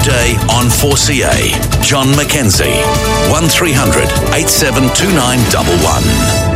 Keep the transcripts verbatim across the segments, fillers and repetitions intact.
day on four C A. John McKenzie, one three hundred eight seven two nine one one.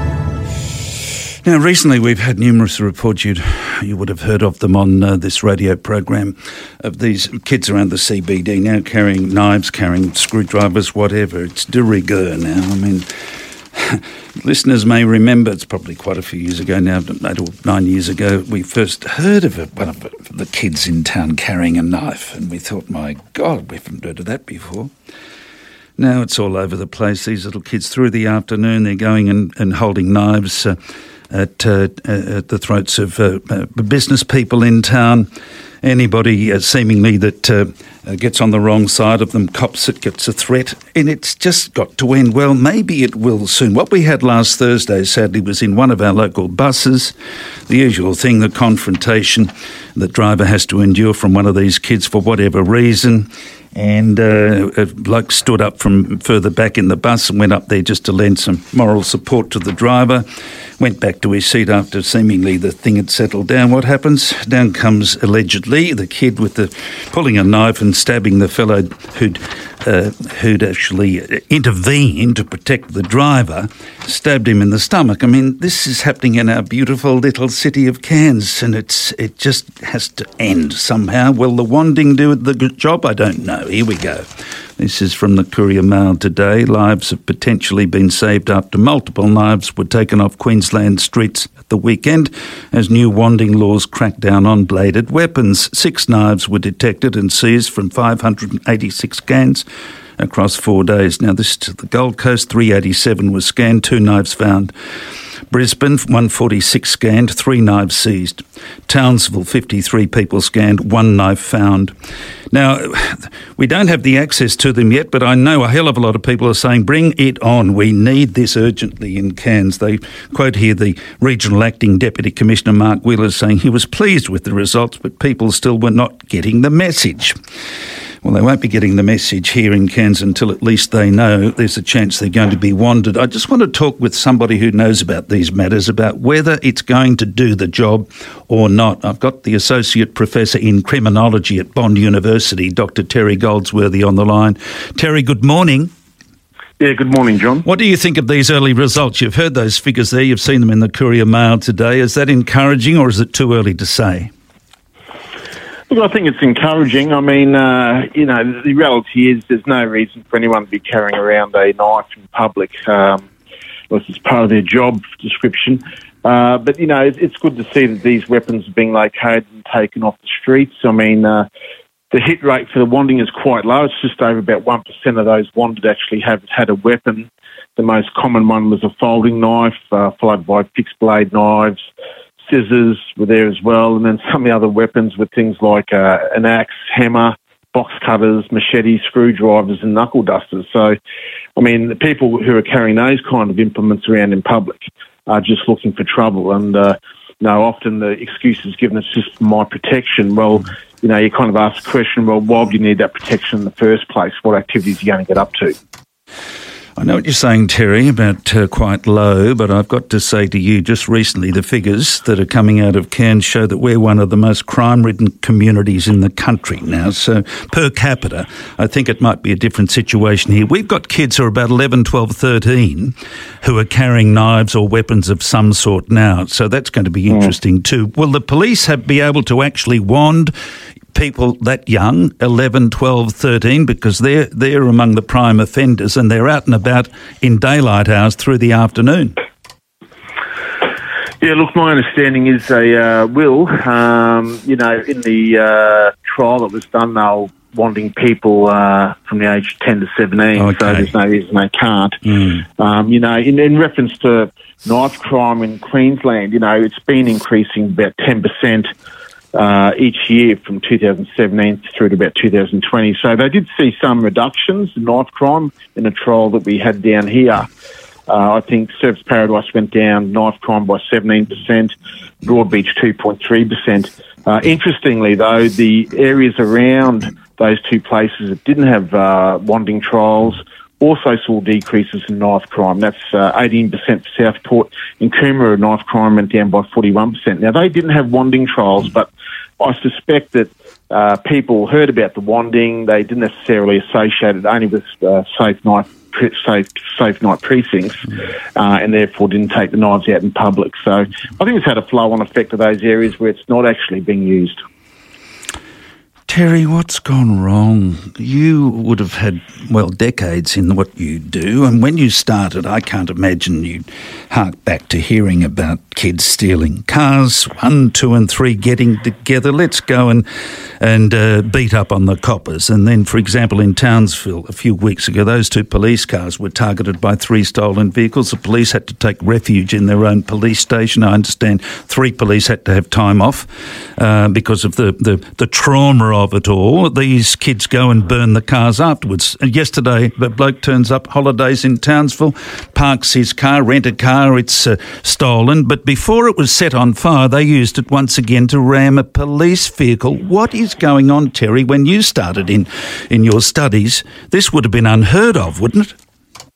Now, recently we've had numerous reports, you'd, you would have heard of them on uh, this radio program, of these kids around the C B D now carrying knives, carrying screwdrivers, whatever. It's de rigueur now. I mean, listeners may remember, it's probably quite a few years ago now, eight or nine years ago, we first heard of it, one of the kids in town carrying a knife, and we thought, my God, we haven't heard of that before. Now it's all over the place. These little kids, through the afternoon, they're going and, and holding knives uh, at, uh, at the throats of uh, uh, business people in town. Anybody uh, seemingly that uh, uh, gets on the wrong side of them, cops it, gets a threat, and it's just got to end. Well, maybe it will soon. What we had last Thursday, sadly, was in one of our local buses. The usual thing, the confrontation the driver has to endure from one of these kids for whatever reason. And uh, a bloke stood up from further back in the bus and went up there just to lend some moral support to the driver. Went back to his seat after seemingly the thing had settled down. What happens? Down comes, allegedly, the kid with the pulling a knife and stabbing the fellow who'd uh, who'd actually intervened to protect the driver, stabbed him in the stomach. I mean, this is happening in our beautiful little city of Cairns, and it's it just has to end somehow. Will the Wanding do the good job? I don't know. Here we go. This is from the Courier Mail today. Lives have potentially been saved after multiple knives were taken off Queensland streets at the weekend as new Wanding laws crack down on bladed weapons. Six knives were detected and seized from five hundred eighty-six scans across four days. Now, this is to the Gold Coast. three eighty-seven was scanned, two knives found. Brisbane, one forty-six scanned, three knives seized. Townsville, fifty-three people scanned, one knife found. Now, we don't have the access to them yet, but I know a hell of a lot of people are saying, bring it on. We need this urgently in Cairns. They quote here the Regional Acting Deputy Commissioner Mark Wheeler saying he was pleased with the results, but people still were not getting the message. Well, they won't be getting the message here in Cairns until at least they know there's a chance they're going to be wanted. I just want to talk with somebody who knows about these matters, about whether it's going to do the job or not. I've got the Associate Professor in Criminology at Bond University, Doctor Terry Goldsworthy, on the line. Terry, good morning. Yeah, good morning, John. What do you think of these early results? You've heard those figures there. You've seen them in the Courier Mail today. Is that encouraging, or is it too early to say? Look, I think it's encouraging. I mean, uh, you know, the reality is there's no reason for anyone to be carrying around a knife in public, um, unless it's part of their job description. Uh, but, you know, it's, it's good to see that these weapons are being located and taken off the streets. I mean, uh, the hit rate for the Wanding is quite low. It's just over about one percent of those wanted actually have had a weapon. The most common one was a folding knife, uh, followed by fixed blade knives. Scissors were there as well, and then some of the other weapons were things like uh, an axe, hammer, box cutters, machetes, screwdrivers and knuckle dusters. So, I mean, the people who are carrying those kind of implements around in public are just looking for trouble. And, uh, you know, often the excuse is given, it's just for my protection. Well, you know, you kind of ask the question, well, why would you need that protection in the first place? What activities are you going to get up to? I know what you're saying, Terry, about uh, quite low, but I've got to say to you, just recently, the figures that are coming out of Cairns show that we're one of the most crime-ridden communities in the country now. So per capita, I think it might be a different situation here. We've got kids who are about eleven, twelve, thirteen who are carrying knives or weapons of some sort now. So that's going to be interesting too. Will the police have, be able to actually wand people that young, eleven, twelve, thirteen, because they're, they're among the prime offenders and they're out and about in daylight hours through the afternoon? Yeah, look, my understanding is they uh, will. Um, you know, in the uh, trial that was done, they were wanting people uh, from the age of ten to seventeen, okay. So there's no reason they can't. Mm. Um, you know, in, in reference to knife crime in Queensland, you know, it's been increasing about ten percent Uh, each year from two thousand seventeen through to about two thousand twenty. So they did see some reductions in knife crime in a trial that we had down here. Uh, I think Surfers Paradise went down knife crime by seventeen percent, Broadbeach two point three percent. Uh, interestingly, though, the areas around those two places that didn't have uh, Wanding trials also saw decreases in knife crime. That's uh, eighteen percent for Southport. In Coomera, knife crime went down by forty-one percent. Now, they didn't have Wanding trials, but I suspect that uh, people heard about the wanding. They didn't necessarily associate it only with uh, safe night safe safe night precincts, uh, and therefore didn't take the knives out in public. So I think it's had a flow-on effect to those areas where it's not actually being used. Terry, what's gone wrong? You would have had, well, decades in what you do, and when you started, I can't imagine you'd hark back to hearing about kids stealing cars, one, two and three getting together, let's go and and uh, beat up on the coppers. And then, for example, in Townsville a few weeks ago, those two police cars were targeted by three stolen vehicles. The police had to take refuge in their own police station. I understand three police had to have time off uh, because of the, the, the trauma of it all. These kids go and burn the cars afterwards. And yesterday, the bloke turns up, holidays in Townsville, parks his car, rent a car, it's uh, stolen. But before it was set on fire, they used it once again to ram a police vehicle. What is going on, Terry? When you started in, in your studies, this would have been unheard of, wouldn't it?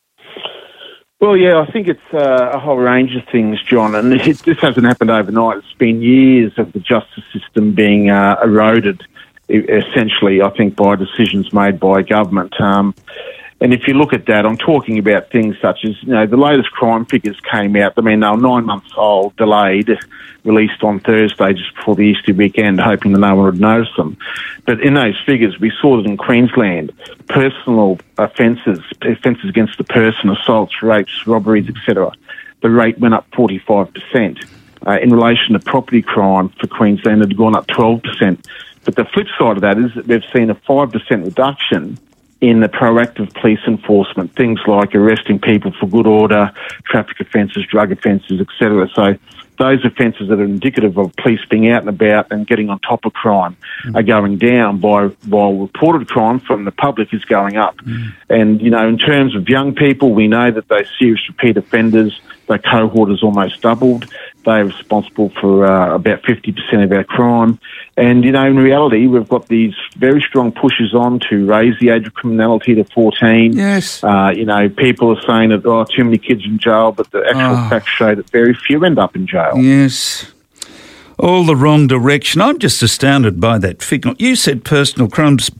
Well, yeah, I think it's uh, a whole range of things, John, and it, this hasn't happened overnight. It's been years of the justice system being uh, eroded, essentially, I think, by decisions made by government. Um, and if you look at that, I'm talking about things such as, you know, the latest crime figures came out. I mean, they were nine months old, delayed, released on Thursday just before the Easter weekend, hoping that no one would notice them. But in those figures, we saw that in Queensland, personal offences, offences against the person, assaults, rapes, robberies, et cetera, the rate went up forty-five percent. Uh, in relation to property crime for Queensland, it had gone up twelve percent. But the flip side of that is that we've seen a five percent reduction in the proactive police enforcement, things like arresting people for good order, traffic offences, drug offences, et cetera. So those offences that are indicative of police being out and about and getting on top of crime mm. are going down, by while reported crime from the public is going up. Mm. And, you know, in terms of young people, we know that those serious repeat offenders, their cohort has almost doubled. They're responsible for uh, about fifty percent of our crime. And, you know, in reality, we've got these very strong pushes on to raise the age of criminality to fourteen. Yes. Uh, you know, people are saying that, oh, too many kids in jail, but the actual oh. facts show that very few end up in jail. Yes. All the wrong direction. I'm just astounded by that figure. You said personal crimes,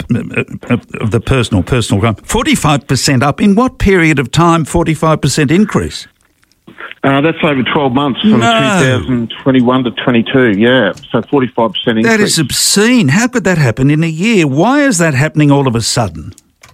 of the personal, personal crime, forty-five percent up. In what period of time, forty-five percent increase? Uh, that's over twelve months, from no. twenty twenty-one to twenty-two, yeah. So forty-five percent increase. That is obscene. How could that happen in a year? Why is that happening all of a sudden?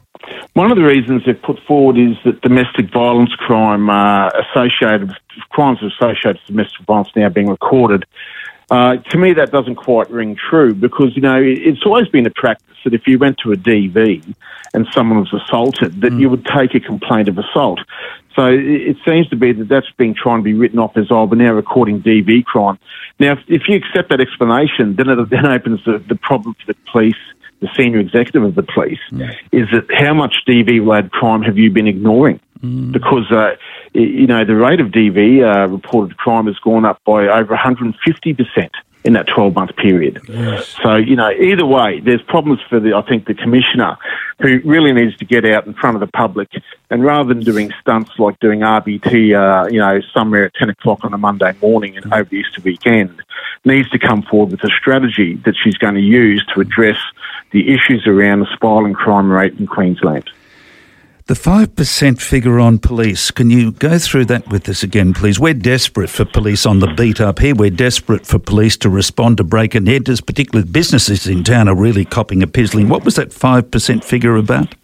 One of the reasons they've put forward is that domestic violence crime uh, associated with crimes associated with domestic violence now being recorded. Uh, to me, that doesn't quite ring true because, you know, it's always been a practice that if you went to a D V and someone was assaulted, that mm. you would take a complaint of assault. So it seems to be that that's being trying to be written off as, oh, we're now recording D V crime. Now, if, if you accept that explanation, then it then opens the, the problem for the police, the senior executive of the police, mm. is that how much D V-related crime have you been ignoring? Mm. Because, uh, you know, the rate of D V uh, reported crime has gone up by over one hundred fifty percent in that twelve-month period. Yes. So, you know, either way, there's problems for, the I think, the Commissioner, who really needs to get out in front of the public and rather than doing stunts like doing R B T, uh, you know, somewhere at ten o'clock on a Monday morning and over the Easter weekend, needs to come forward with a strategy that she's going to use to address the issues around the spiraling crime rate in Queensland. The five percent figure on police, can you go through that with us again, please? We're desperate for police on the beat up here. We're desperate for police to respond to break and enters, particularly businesses in town are really copping a pizzling. What was that five percent figure about?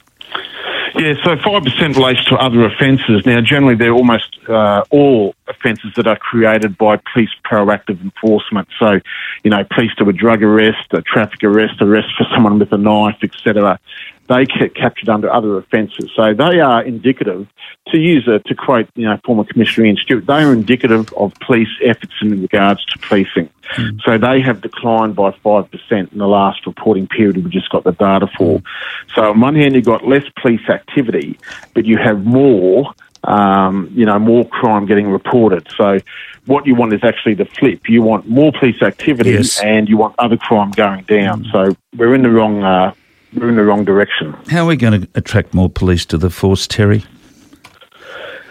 Yeah, so five percent relates to other offences. Now, generally, they're almost uh, all offences that are created by police proactive enforcement. So, you know, police do a drug arrest, a traffic arrest, arrest for someone with a knife, et cetera. They get captured under other offences. So they are indicative, to use a, to quote, you know, former Commissioner Ian Stewart, they are indicative of police efforts in regards to policing. Mm. So they have declined by five percent in the last reporting period we just got the data for. So on one hand, you've got less police activity, but you have more, um, you know, more crime getting reported. So what you want is actually the flip. You want more police activity yes. and you want other crime going down. Mm. So we're in the wrong... Uh, We're in the wrong direction. How are we going to attract more police to the force, Terry?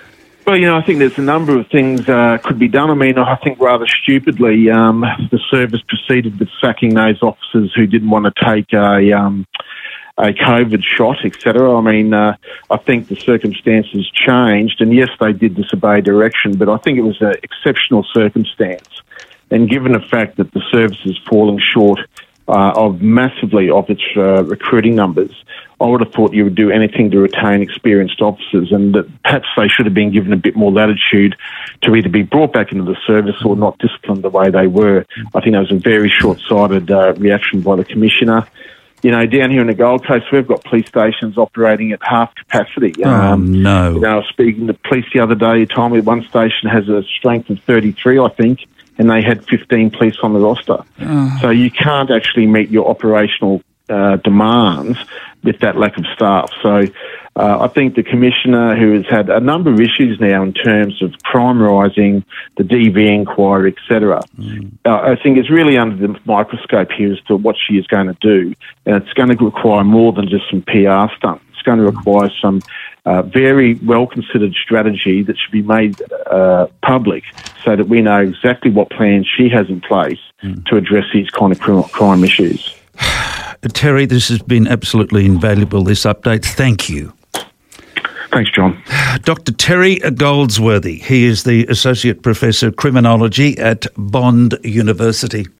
Well, you know, I think there's a number of things uh, could be done. I mean, I think rather stupidly, um, the service proceeded with sacking those officers who didn't want to take a um, a COVID shot, et cetera. I mean, uh, I think the circumstances changed, and yes, they did disobey direction, but I think it was an exceptional circumstance. And given the fact that the service is falling short uh, of massively of its uh, recruiting numbers, I would have thought you would do anything to retain experienced officers, and that perhaps they should have been given a bit more latitude to either be brought back into the service or not disciplined the way they were. I think that was a very short-sighted uh, reaction by the Commissioner. You know, down here in the Gold Coast, we've got police stations operating at half capacity. Oh, um, no. You know, I was speaking to police the other day, he told me one station has a strength of thirty-three, I think, and they had fifteen police on the roster. Oh. So you can't actually meet your operational uh, demands with that lack of staff. So uh, I think the Commissioner, who has had a number of issues now in terms of crime rising, the D V inquiry, et cetera, mm. uh, I think is really under the microscope here as to what she is going to do. And it's going to require more than just some P R stunt. It's going to require some uh, very well-considered strategy that should be made uh, public so that we know exactly what plans she has in place mm. to address these kind of crime issues. Terry, this has been absolutely invaluable, this update. Thank you. Thanks, John. Doctor Terry Goldsworthy. He is the Associate Professor of Criminology at Bond University.